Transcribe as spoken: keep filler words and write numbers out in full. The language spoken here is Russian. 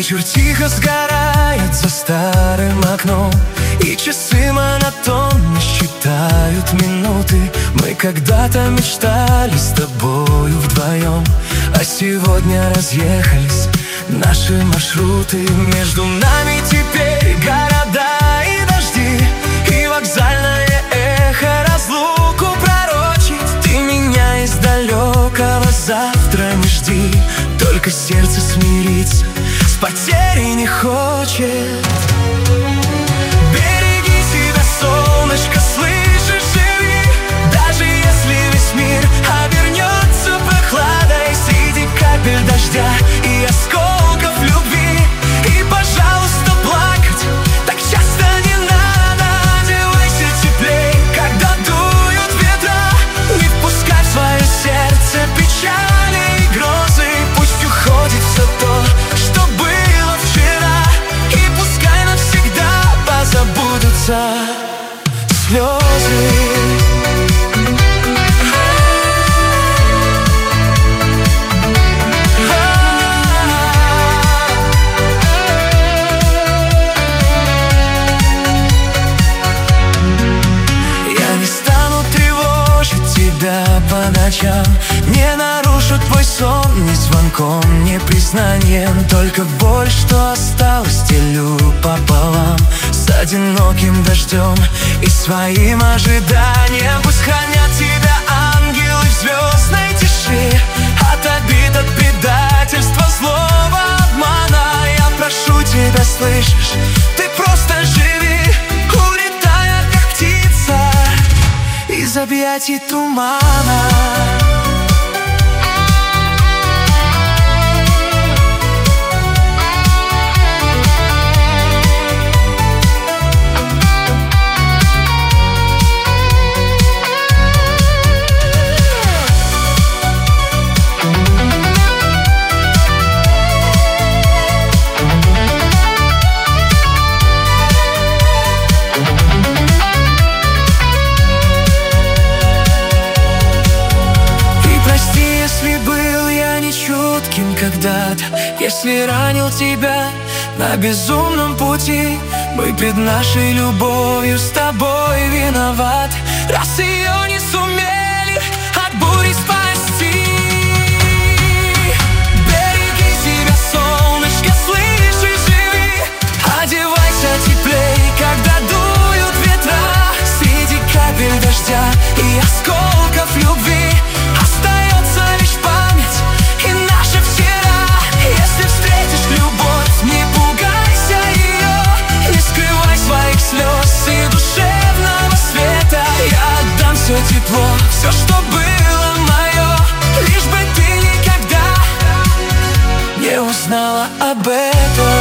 Вечер тихо сгорает за старым окном, и часы монотонно считают минуты. Мы когда-то мечтали с тобою вдвоем, а сегодня разъехались наши маршруты. Между нами теперь города и дожди, и вокзальное эхо разлуку пророчит. Ты меня из далекого завтра не жди, только сердце смириться с потерей не хочет. Береги себя, солнышко, слышишь, живи, даже если весь мир обернется прохладой среди капель дождя и осколков любви. И, пожалуйста, плакать так часто не надо, одевайся теплей, когда дуют ветра. Не впускай в свое сердце печали и грозы, пусть уходит все то, что было вчера, и пускай навсегда позабудутся слезы. По ночам не нарушу твой сон ни звонком, ни признанием. Только боль, что осталась, делю пополам с одиноким дождем и своим ожиданием. Пусть хранят тебя ангелы в звездной тиши от обид, от предательства, злого обмана. Я прошу тебя, слышишь, ты просто живи, улетая как птица из объятий тумана. Когда-то, если ранил тебя на безумном пути, мы пред нашей любовью с тобой виноваты, раз ее не сумели от бури спасти. Береги себя, солнышко, слышишь, живи, одевайся теплей, когда дуют ветра среди капель дождя и осколков любви. Остается лишь память и наша вчера. Если встретишь любовь, не пугайся ее, не скрывай своих слез и душевного света. Я отдам все тепло, все, что было мое, лишь бы ты никогда не узнала об этом.